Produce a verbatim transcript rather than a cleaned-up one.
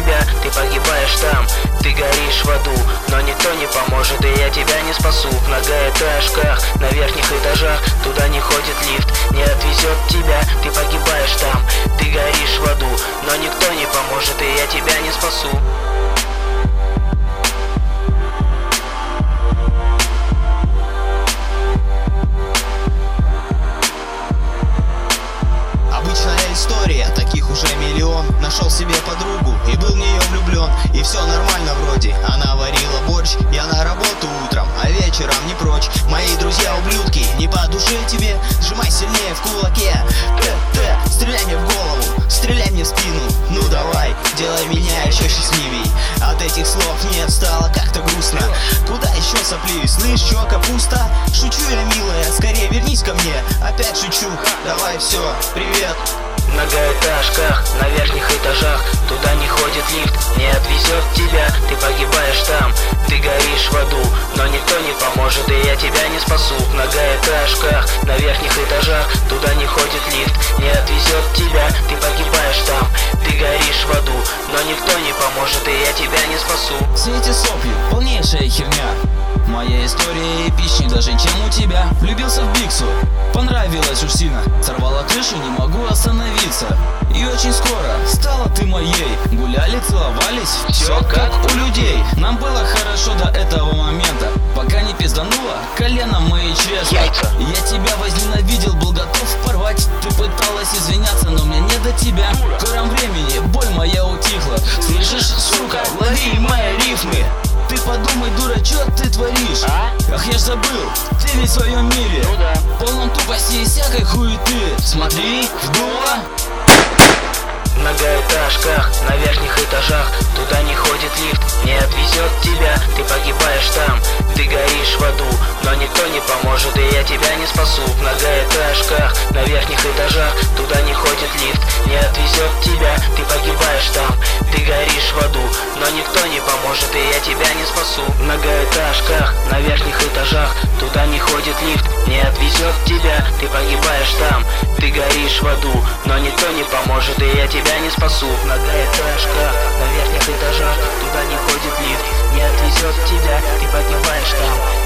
тебя, ты погибаешь там. Ты горишь в аду, но никто не поможет, и я тебя не спасу. В многоэтажках, на верхних этажах, туда не ходит лифт, не отвезет тебя, ты погибаешь там. Ты горишь в аду, но никто не поможет, и я тебя не спасу. История, таких уже миллион. Нашел себе подругу и был в нее влюблен. И все нормально вроде, она варила борщ. Я на работу утром, а вечером не прочь. Мои друзья ублюдки, не по душе тебе. Сжимай сильнее в кулаке. Т-т, стреляй мне в голову, стреляй мне в спину. Ну давай, делай меня еще счастливей. От этих слов мне стало как-то грустно. Куда еще сопли, слышь, чё, капуста? Шучу я, милая, скорее вернись ко мне. Опять шучу, давай все, привет. В многоэтажках, на верхних этажах, туда не ходит лифт, не отвезет тебя, ты погибаешь там. Ты горишь в аду, но никто не поможет, и я тебя не спасу. В многоэтажках, на верхних этажах, туда не ходит лифт, не отвезет тебя, ты погибаешь там. Ты горишь в аду, но никто не поможет, и я тебя не спасу. Все эти сопли, полнейшая херня. Моя история эпичней даже, чем у тебя. Влюбился в Биксу, понравилась уж сильно. Сорвала крышу, не могу остановиться. И очень скоро стала ты моей. Гуляли, целовались, все как у людей. Нам было хорошо до этого момента, пока не пизданула коленом мои чресла. Я тебя возненавидел, был готов порвать. Ты пыталась извиняться, но мне не до тебя. В скором времени боль моя утихла. Слышишь, сука, лови мои рифмы. Ты подумай, дура, чё ты творишь? А? Ах, я ж забыл, ты ведь в своем мире, ну да, полном тупости и всякой хуеты. Смотри, вдуло. В многоэтажках, на верхних этажах, туда не ходит лифт, не отвезет тебя, ты погибаешь там. Ты горишь в аду, но никто не поможет, и я тебя не спасу. В многоэтажках, на верхних этажах, туда не ходит лифт, не отвезет тебя, ты погибаешь там. Ты горишь в аду, но никто не поможет, и я тебя не спасу. В многоэтажках, на верхних этажах, туда не ходит лифт, не отвезет тебя, ты погибаешь там. Ты горишь в аду, но никто не поможет, и я тебя не спасу. В многоэтажках, на верхних этажах, туда не ходит лифт, не отвезет тебя, ты погибаешь там.